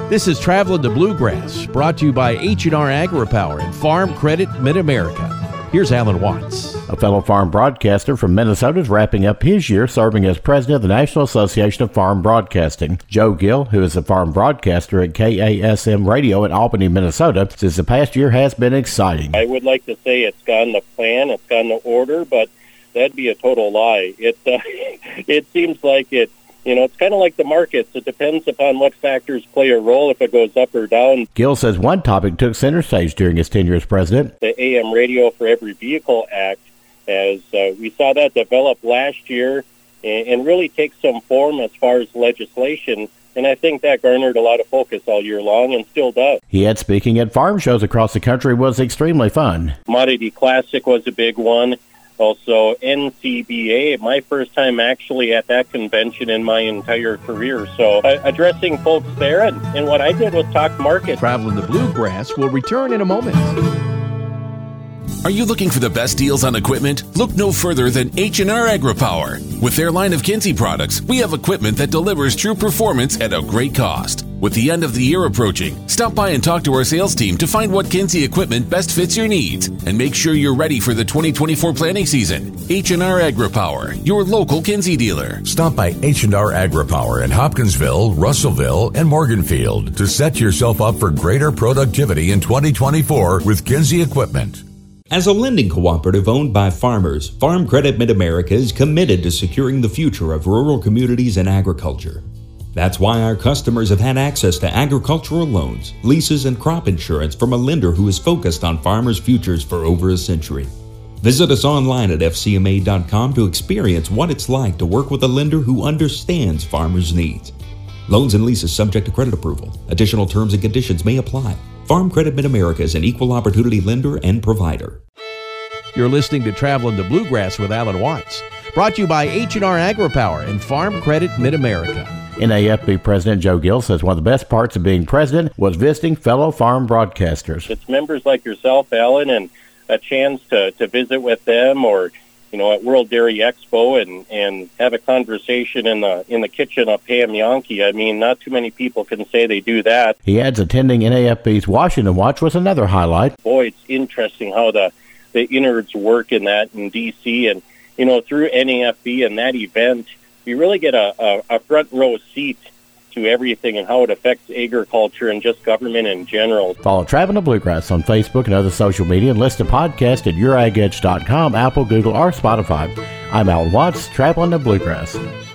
This is Traveling the Bluegrass, brought to you by H&R AgriPower and Farm Credit Mid-America. Here's Alan Watts. A fellow farm broadcaster from Minnesota is wrapping up his year serving as president of the National Association of Farm Broadcasting. Joe Gill, who is a farm broadcaster at KASM Radio in Albany, Minnesota, says the past year has been exciting. I would like to say it's gone to plan, it's gone to order, but that'd be a total lie. It seems like it's kind of like the markets. It depends upon what factors play a role, if it goes up or down. Gill says one topic took center stage during his tenure as president. The AM Radio for Every Vehicle Act, as we saw that develop last year and really take some form as far as legislation. And I think that garnered a lot of focus all year long and still does. He had speaking at farm shows across the country was extremely fun. Commodity Classic was a big one. Also, NCBA, my first time actually at that convention in my entire career. So addressing folks there, and what I did was talk market. Traveling the Bluegrass will return in a moment. Are you looking for the best deals on equipment? Look no further than H&R AgriPower. With their line of Kinze products, we have equipment that delivers true performance at a great cost. With the end of the year approaching, stop by and talk to our sales team to find what Kinze equipment best fits your needs and make sure you're ready for the 2024 planting season. H&R AgriPower, your local Kinze dealer. Stop by H&R AgriPower in Hopkinsville, Russellville, and Morganfield to set yourself up for greater productivity in 2024 with Kinze equipment. As a lending cooperative owned by farmers, Farm Credit Mid-America is committed to securing the future of rural communities and agriculture. That's why our customers have had access to agricultural loans, leases, and crop insurance from a lender who is focused on farmers' futures for over a century. Visit us online at fcma.com to experience what it's like to work with a lender who understands farmers' needs. Loans and leases subject to credit approval. Additional terms and conditions may apply. Farm Credit Mid-America is an equal opportunity lender and provider. You're listening to Traveling the Bluegrass with Alan Watts, brought to you by H&R AgriPower and Farm Credit Mid-America. NAFB President Joe Gill says one of the best parts of being president was visiting fellow farm broadcasters. It's members like yourself, Alan, and a chance to visit with them, or at World Dairy Expo and have a conversation in the kitchen of Pam Yonke. I mean, not too many people can say they do that. He adds attending NAFB's Washington Watch was another highlight. Boy, it's interesting how the innards work in D.C. and, through NAFB and that event, you really get a front row seat to everything and how it affects agriculture and just government in general. Follow Traveling the Bluegrass on Facebook and other social media and listen to podcasts at youragedge.com, Apple, Google, or Spotify. I'm Alan Watts, Traveling the Bluegrass.